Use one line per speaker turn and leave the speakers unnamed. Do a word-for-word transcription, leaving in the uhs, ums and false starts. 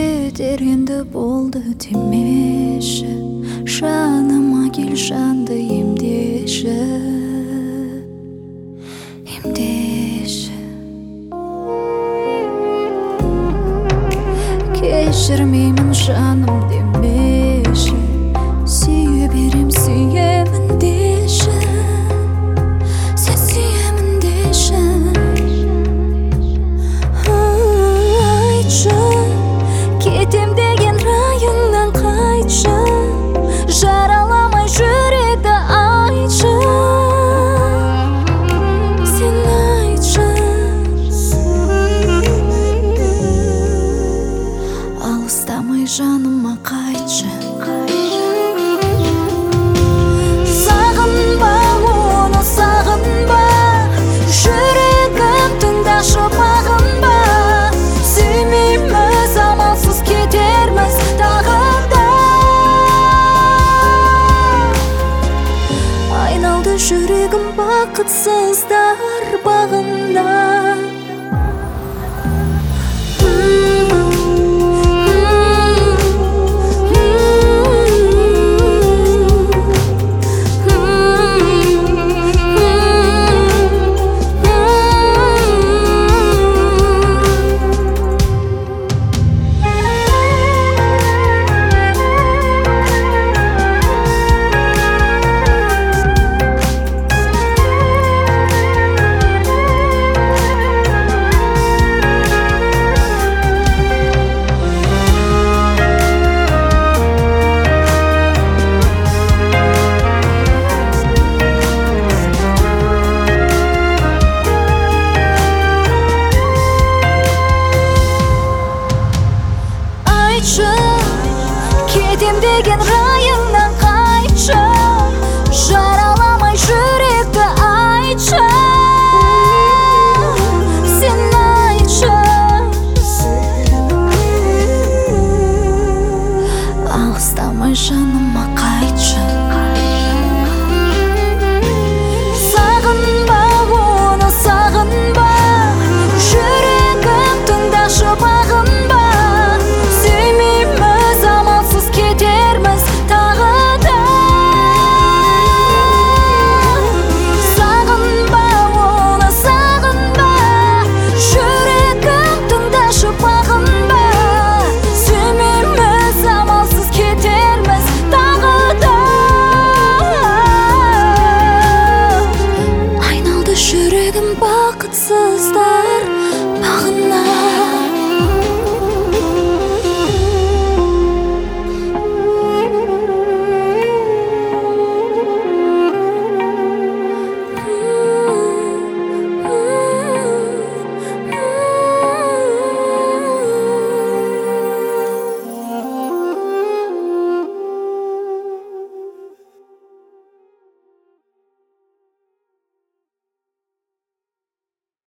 жетер енді болды демеші, жаныма кел, жанды емдеші, емдеші. Кешірмеймін жаным демеші, сүйе берем, сүйемін деші, сен сүйемін деші. Айтшы, кетем деген райыңнан қайтшы, жараламай жүректі айтшы, сен айтшы. Алыстамай жаныма қайтшы. Сағынба оны, сағынба, жүрегім тыңдашы, бағынба. Сүймейміз, амалсыз кетерміз тағы да. Айналды жүрегім бақытсыздар бағына. Кетем деген райыңнан қайтшы, жараламай жүректі айтшы, сен айтшы. Алыстамай жаным